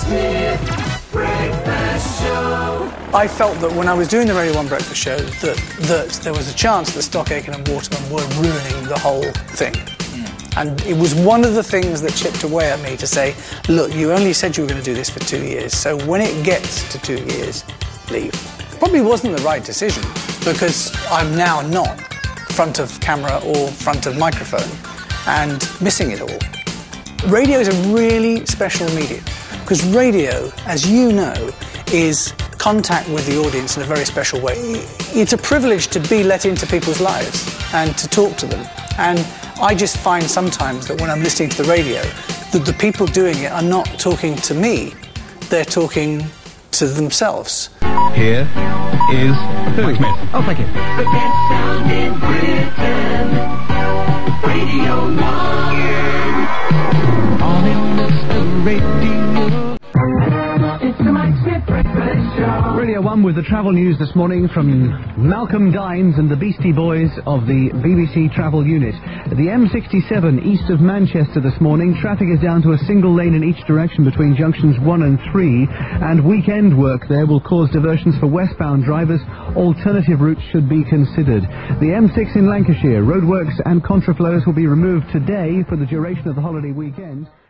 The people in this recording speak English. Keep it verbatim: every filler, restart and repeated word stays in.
Smith Breakfast Show. I felt that when I was doing the Radio one Breakfast Show that, that there was a chance that Stock Aitken and Waterman were ruining the whole thing. Mm. And it was one of the things that chipped away at me to say, look, you only said you were going to do this for two years, so when it gets to two years, leave. Probably wasn't the right decision, because I'm now not front of camera or front of microphone and missing it all. Radio is a really special medium, because radio, as you know, is contact with the audience in a very special way. It's a privilege to be let into people's lives and to talk to them. And I just find sometimes that when I'm listening to the radio, that the people doing it are not talking to me, they're talking to themselves. Here is Mike Smith. Oh, thank you. The best sound in Britain, Radio one. On in the radio. It's the Mike Smith Breakfast Show. Radio one with the travel news this morning from Malcolm Dines and the Beastie Boys of the B B C Travel Unit. At the M sixty-seven east of Manchester this morning, traffic is down to a single lane in each direction between junctions one and three, and weekend work there will cause diversions for westbound drivers. Alternative routes should be considered. The M six in Lancashire, roadworks and contraflows will be removed today for the duration of the holiday weekend.